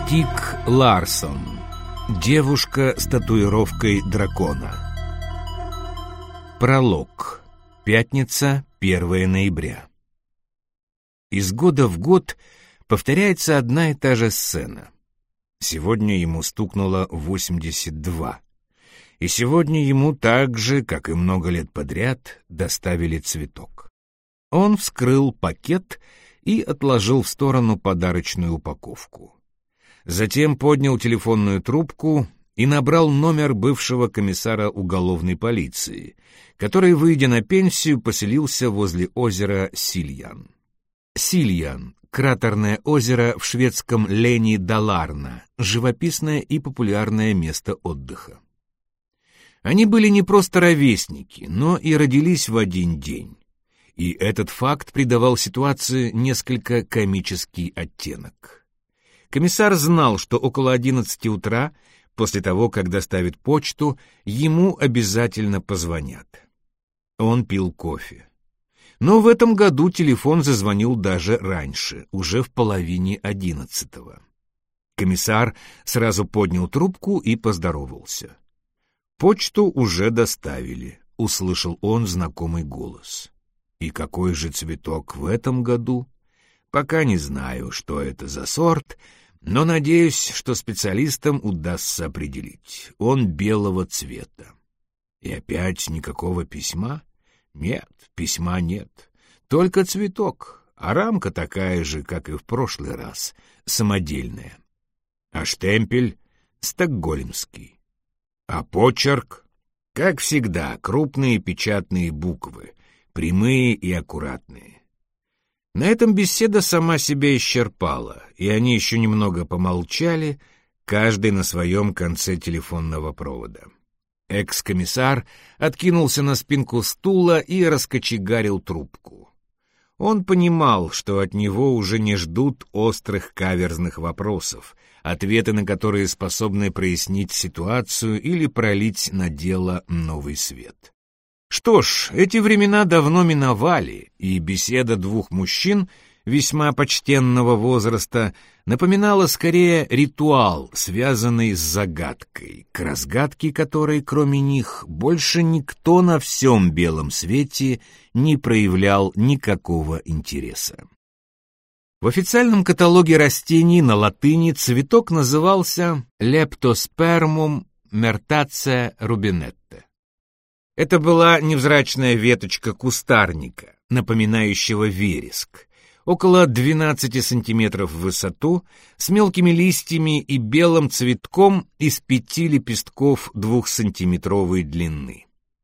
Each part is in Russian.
Стиг Ларсон. Девушка с татуировкой дракона. Пролог. Пятница, 1 ноября. Из года в год повторяется одна и та же сцена. Сегодня ему стукнуло 82. И сегодня ему так же, как и много лет подряд, доставили цветок. Он вскрыл пакет и отложил в сторону подарочную упаковку. Затем поднял телефонную трубку и набрал номер бывшего комиссара уголовной полиции, который, выйдя на пенсию, поселился возле озера Сильян. Сильян — кратерное озеро в шведском Лени-Даларна, живописное и популярное место отдыха. Они были не просто ровесники, но и родились в один день. И этот факт придавал ситуации несколько комический оттенок. Комиссар знал, что около 11 утра, после того, как доставит почту, ему обязательно позвонят. Он пил кофе. Но в этом году телефон зазвонил даже раньше, уже в половине 11. Комиссар сразу поднял трубку и поздоровался. «Почту уже доставили», — услышал он знакомый голос. «И какой же цветок в этом году? Пока не знаю, что это за сорт, но надеюсь, что специалистам удастся определить. Он белого цвета. И опять никакого письма? Нет, письма нет. Только цветок, а рамка такая же, как и в прошлый раз, самодельная. А штемпель — стокгольмский. А почерк? Как всегда, крупные печатные буквы, прямые и аккуратные. На этом беседа сама себя исчерпала, и они еще немного помолчали, каждый на своем конце телефонного провода. Экс-комиссар откинулся на спинку стула и раскочегарил трубку. Он понимал, что от него уже не ждут острых каверзных вопросов, ответы на которые способны прояснить ситуацию или пролить на дело новый свет. Что ж, эти времена давно миновали, и беседа двух мужчин весьма почтенного возраста напоминала скорее ритуал, связанный с загадкой, к разгадке которой, кроме них, больше никто на всем белом свете не проявлял никакого интереса. В официальном каталоге растений на латыни цветок назывался Leptospermum myrtaceae rubinette. Это была невзрачная веточка кустарника, напоминающего вереск, около 12 сантиметров в высоту, с мелкими листьями и белым цветком из 5 лепестков 2-сантиметровой длины.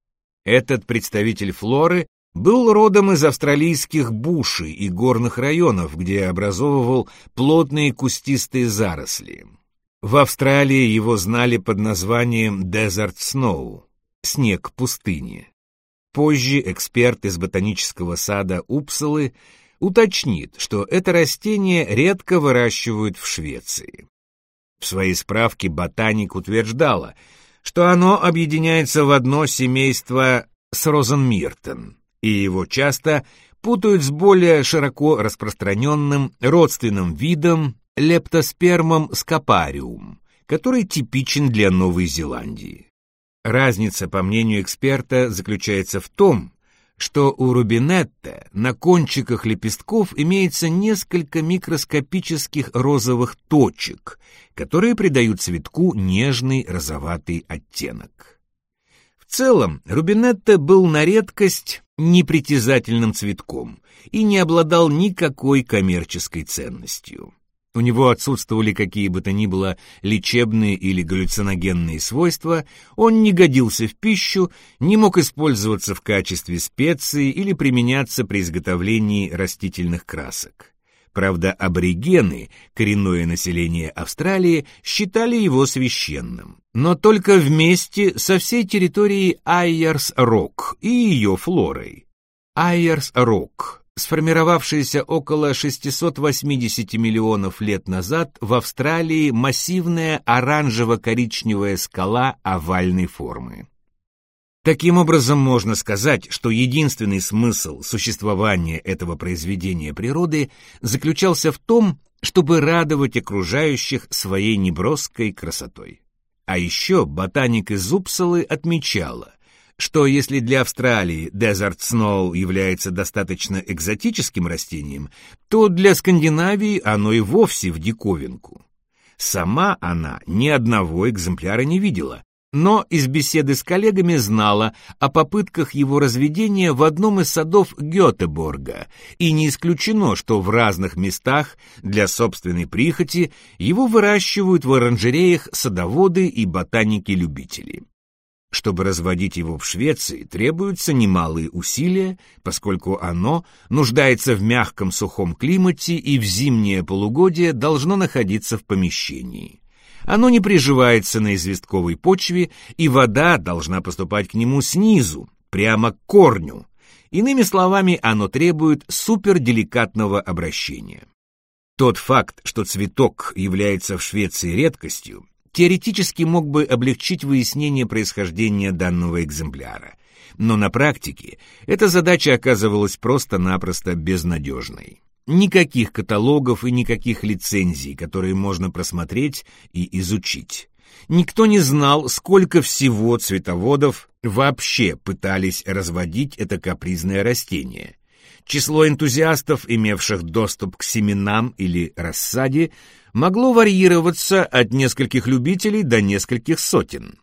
Этот представитель флоры был родом из австралийских бушей и горных районов, где образовывал плотные кустистые заросли. В Австралии его знали под названием Desert Snow — снег пустыни. Позже эксперт из ботанического сада Упсалы уточнит, что это растение редко выращивают в Швеции. В своей справке ботаник утверждала, что оно объединяется в одно семейство с розенмиртен, и его часто путают с более широко распространенным родственным видом Leptospermum scapaриум, который типичен для Новой Зеландии. Разница, по мнению эксперта, заключается в том, что у рубинетте на кончиках лепестков имеется несколько микроскопических розовых точек, которые придают цветку нежный розоватый оттенок. В целом, рубинетте был на редкость непритязательным цветком и не обладал никакой коммерческой ценностью. У него отсутствовали какие бы то ни было лечебные или галлюциногенные свойства, он не годился в пищу, не мог использоваться в качестве специи или применяться при изготовлении растительных красок. Правда, аборигены, коренное население Австралии, считали его священным, но только вместе со всей территорией Айерс-Рок и ее флорой. Айерс-Рок — сформировавшаяся около 680 миллионов лет назад в Австралии массивная оранжево-коричневая скала овальной формы. Таким образом, можно сказать, что единственный смысл существования этого произведения природы заключался в том, чтобы радовать окружающих своей неброской красотой. А еще ботаник из Упсалы отмечала, что если для Австралии Desert Snow является достаточно экзотическим растением, то для Скандинавии оно и вовсе в диковинку. Сама она ни одного экземпляра не видела, но из беседы с коллегами знала о попытках его разведения в одном из садов Гетеборга, и не исключено, что в разных местах для собственной прихоти его выращивают в оранжереях садоводы и ботаники-любители. Чтобы разводить его в Швеции, требуются немалые усилия, поскольку оно нуждается в мягком сухом климате и в зимнее полугодие должно находиться в помещении. Оно не приживается на известковой почве, и вода должна поступать к нему снизу, прямо к корню. Иными словами, оно требует суперделикатного обращения. Тот факт, что цветок является в Швеции редкостью, теоретически мог бы облегчить выяснение происхождения данного экземпляра. Но на практике эта задача оказывалась просто-напросто безнадежной. Никаких каталогов и никаких лицензий, которые можно просмотреть и изучить. Никто не знал, сколько всего цветоводов вообще пытались разводить это капризное растение. Число энтузиастов, имевших доступ к семенам или рассаде, могло варьироваться от нескольких любителей до нескольких сотен.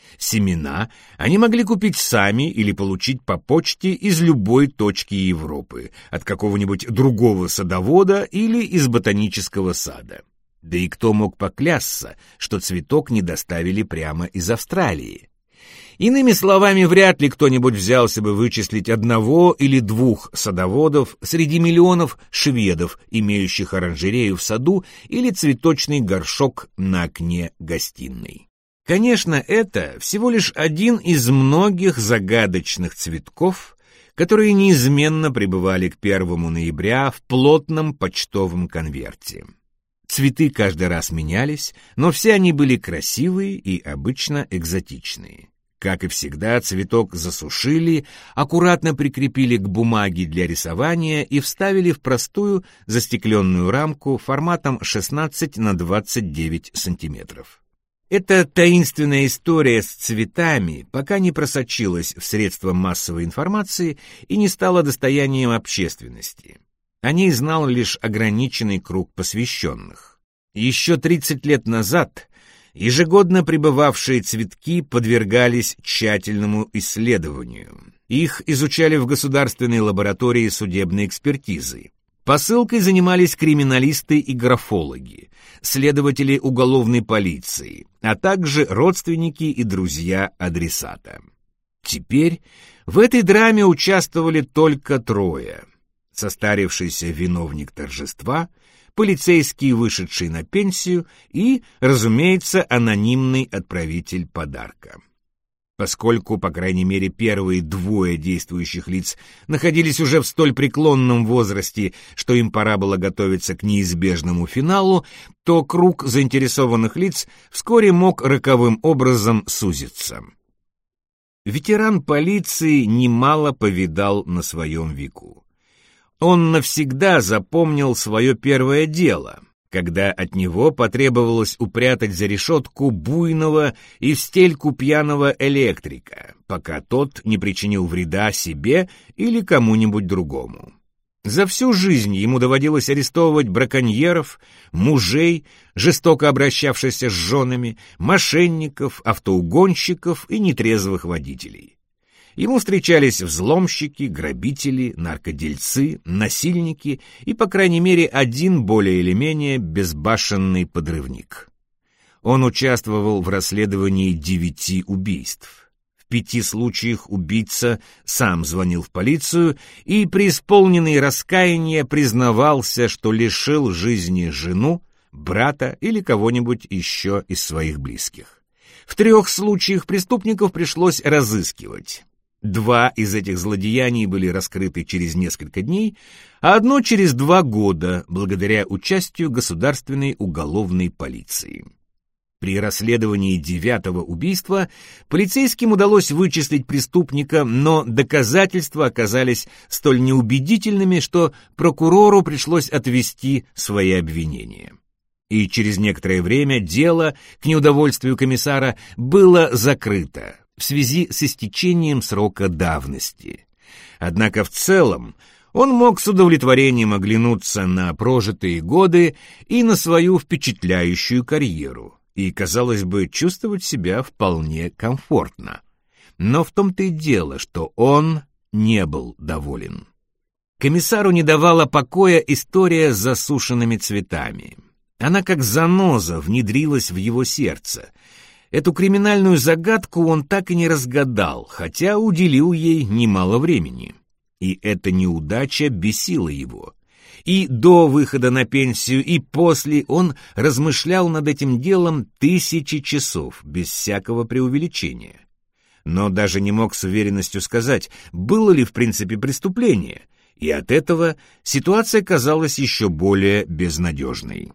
Семена они могли купить сами или получить по почте из любой точки Европы, от какого-нибудь другого садовода или из ботанического сада. Да и кто мог поклясться, что цветок не доставили прямо из Австралии? Иными словами, вряд ли кто-нибудь взялся бы вычислить одного или двух садоводов среди миллионов шведов, имеющих оранжерею в саду или цветочный горшок на окне гостиной. Конечно, это всего лишь один из многих загадочных цветков, которые неизменно пребывали к 1 ноября в плотном почтовом конверте. Цветы каждый раз менялись, но все они были красивые и обычно экзотичные. Как и всегда, цветок засушили, аккуратно прикрепили к бумаге для рисования и вставили в простую застекленную рамку форматом 16 на 29 сантиметров. Эта таинственная история с цветами пока не просочилась в средства массовой информации и не стала достоянием общественности. О ней знал лишь ограниченный круг посвященных. Еще 30 лет назад ежегодно прибывавшие цветки подвергались тщательному исследованию. Их изучали в государственной лаборатории судебной экспертизы. Посылкой занимались криминалисты и графологи, следователи уголовной полиции, а также родственники и друзья адресата. Теперь в этой драме участвовали только трое: состарившийся виновник торжества, полицейский, вышедший на пенсию, и, разумеется, анонимный отправитель подарка. Поскольку, по крайней мере, первые двое действующих лиц находились уже в столь преклонном возрасте, что им пора было готовиться к неизбежному финалу, то круг заинтересованных лиц вскоре мог роковым образом сузиться. Ветеран полиции немало повидал на своем веку. Он навсегда запомнил свое первое дело, когда от него потребовалось упрятать за решетку буйного и в стельку пьяного электрика, пока тот не причинил вреда себе или кому-нибудь другому. За всю жизнь ему доводилось арестовывать браконьеров, мужей, жестоко обращавшихся с женами, мошенников, автоугонщиков и нетрезвых водителей. Ему встречались взломщики, грабители, наркодельцы, насильники и, по крайней мере, один более или менее безбашенный подрывник. Он участвовал в расследовании 9 убийств. В 5 случаях убийца сам звонил в полицию и, преисполненный раскаяния, признавался, что лишил жизни жену, брата или кого-нибудь еще из своих близких. В 3 случаях преступников пришлось разыскивать. 2 из этих злодеяний были раскрыты через несколько дней, а одно через 2 года, благодаря участию государственной уголовной полиции. При расследовании 9-го убийства полицейским удалось вычислить преступника, но доказательства оказались столь неубедительными, что прокурору пришлось отвести свои обвинения. И через некоторое время дело, к неудовольствию комиссара, было закрыто в связи с истечением срока давности. Однако в целом он мог с удовлетворением оглянуться на прожитые годы и на свою впечатляющую карьеру, и, казалось бы, чувствовать себя вполне комфортно. Но в том-то и дело, что он не был доволен. Комиссару не давала покоя история с засушенными цветами. Она как заноза внедрилась в его сердце. Эту криминальную загадку он так и не разгадал, хотя уделил ей немало времени. И эта неудача бесила его. И до выхода на пенсию, и после он размышлял над этим делом тысячи часов, без всякого преувеличения. Но даже не мог с уверенностью сказать, было ли в принципе преступление, и от этого ситуация казалась еще более безнадежной.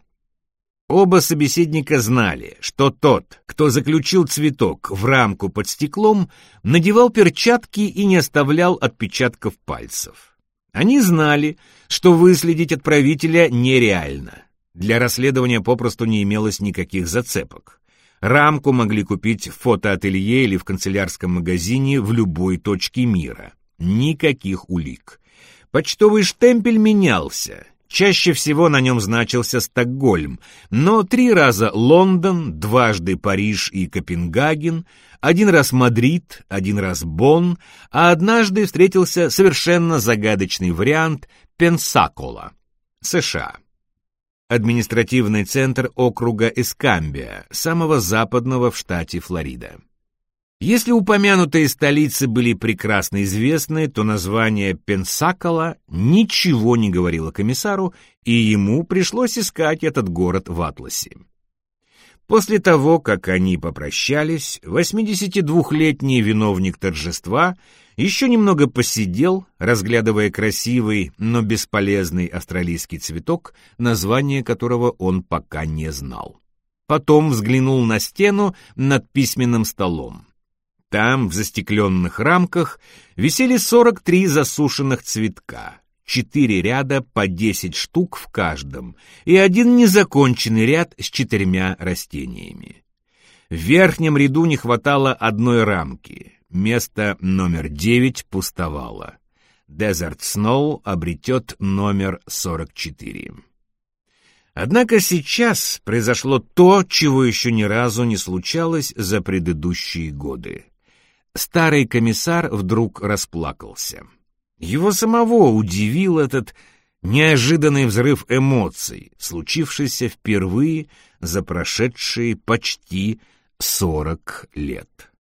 Оба собеседника знали, что тот, кто заключил цветок в рамку под стеклом, надевал перчатки и не оставлял отпечатков пальцев. Они знали, что выследить отправителя нереально. Для расследования попросту не имелось никаких зацепок. Рамку могли купить в фотоателье или в канцелярском магазине в любой точке мира. Никаких улик. Почтовый штемпель менялся. Чаще всего на нем значился Стокгольм, но 3 раза Лондон, дважды Париж и Копенгаген, 1 раз Мадрид, 1 раз Бонн, а однажды встретился совершенно загадочный вариант Пенсакола, США. Административный центр округа Эскамбия, самого западного в штате Флорида. Если упомянутые столицы были прекрасно известны, то название Пенсакола ничего не говорило комиссару, и ему пришлось искать этот город в атласе. После того, как они попрощались, 82-летний виновник торжества еще немного посидел, разглядывая красивый, но бесполезный австралийский цветок, название которого он пока не знал. Потом взглянул на стену над письменным столом. Там, в застекленных рамках, висели 43 засушенных цветка, 4 ряда по 10 штук в каждом и 1 незаконченный ряд с 4 растениями. В верхнем ряду не хватало 1 рамки, место номер 9 пустовало. Desert Snow обретет номер 44. Однако сейчас произошло то, чего еще ни разу не случалось за предыдущие годы. Старый комиссар вдруг расплакался. Его самого удивил этот неожиданный взрыв эмоций, случившийся впервые за прошедшие почти 40 лет.